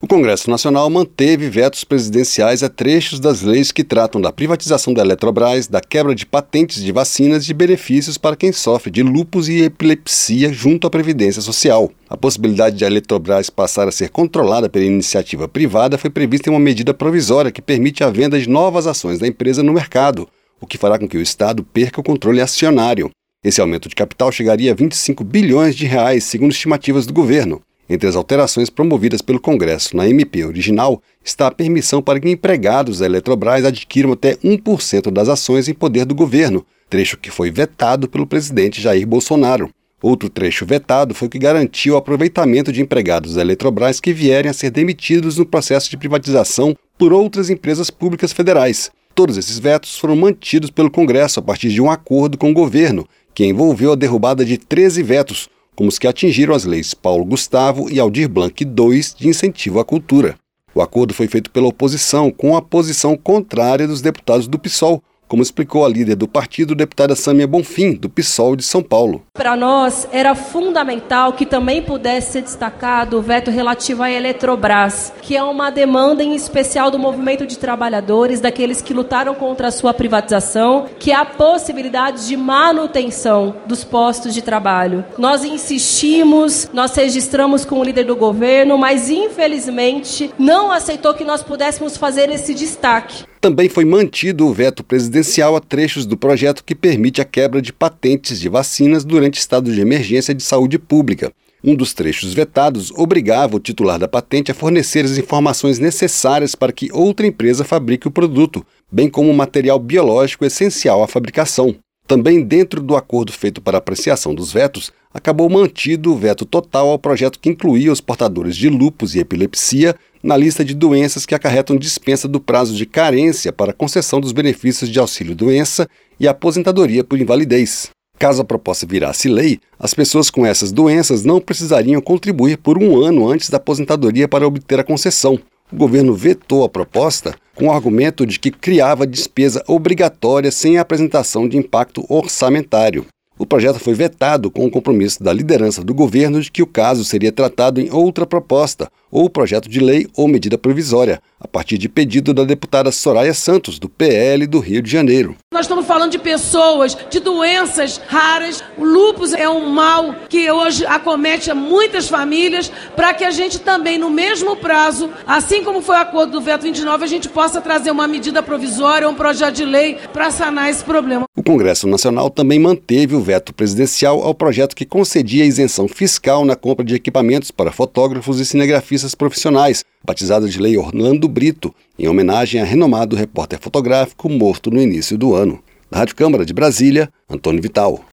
Congresso Nacional manteve vetos presidenciais a trechos das leis que tratam da privatização da Eletrobras, da quebra de patentes de vacinas e de benefícios para quem sofre de lúpus e epilepsia junto à Previdência Social. A possibilidade de a Eletrobras passar a ser controlada pela iniciativa privada foi prevista em uma medida provisória que permite a venda de novas ações da empresa no mercado, o que fará com que o Estado perca o controle acionário. Esse aumento de capital chegaria a 25 bilhões de reais, segundo estimativas do governo. Entre as alterações promovidas pelo Congresso na MP original está a permissão para que empregados da Eletrobras adquiram até 1% das ações em poder do governo, trecho que foi vetado pelo presidente Jair Bolsonaro. Outro trecho vetado foi o que garantiu o aproveitamento de empregados da Eletrobras que vierem a ser demitidos no processo de privatização por outras empresas públicas federais. Todos esses vetos foram mantidos pelo Congresso a partir de um acordo com o governo, que envolveu a derrubada de 13 vetos, como os que atingiram as leis Paulo Gustavo e Aldir Blanc II de incentivo à cultura. O acordo foi feito pela oposição, com a posição contrária dos deputados do PSOL, como explicou a líder do partido, deputada Sâmia Bonfim, do PSOL de São Paulo. Para nós, era fundamental que também pudesse ser destacado o veto relativo à Eletrobras, que é uma demanda em especial do movimento de trabalhadores, daqueles que lutaram contra a sua privatização, que é a possibilidade de manutenção dos postos de trabalho. Nós insistimos, nós registramos com o líder do governo, mas infelizmente não aceitou que nós pudéssemos fazer esse destaque. Também foi mantido o veto presidencial a trechos do projeto que permite a quebra de patentes de vacinas durante estado de emergência de saúde pública. Um dos trechos vetados obrigava o titular da patente a fornecer as informações necessárias para que outra empresa fabrique o produto, bem como o material biológico essencial à fabricação. Também dentro do acordo feito para apreciação dos vetos, acabou mantido o veto total ao projeto que incluía os portadores de lúpus e epilepsia na lista de doenças que acarretam dispensa do prazo de carência para a concessão dos benefícios de auxílio-doença e aposentadoria por invalidez. Caso a proposta virasse lei, as pessoas com essas doenças não precisariam contribuir por um ano antes da aposentadoria para obter a concessão. O governo vetou a proposta com o argumento de que criava despesa obrigatória sem a apresentação de impacto orçamentário. O projeto foi vetado com o compromisso da liderança do governo de que o caso seria tratado em outra proposta, ou projeto de lei ou medida provisória, a partir de pedido da deputada Soraya Santos, do PL do Rio de Janeiro. Nós estamos falando de pessoas, de doenças raras. O lúpus é um mal que hoje acomete muitas famílias, para que a gente também, no mesmo prazo, assim como foi o acordo do veto 29, a gente possa trazer uma medida provisória, um projeto de lei para sanar esse problema. O Congresso Nacional também manteve o veto presidencial ao projeto que concedia isenção fiscal na compra de equipamentos para fotógrafos e cinegrafistas profissionais, batizada de Lei Orlando Brito, em homenagem a renomado repórter fotográfico morto no início do ano. Da Rádio Câmara de Brasília, Antônio Vital.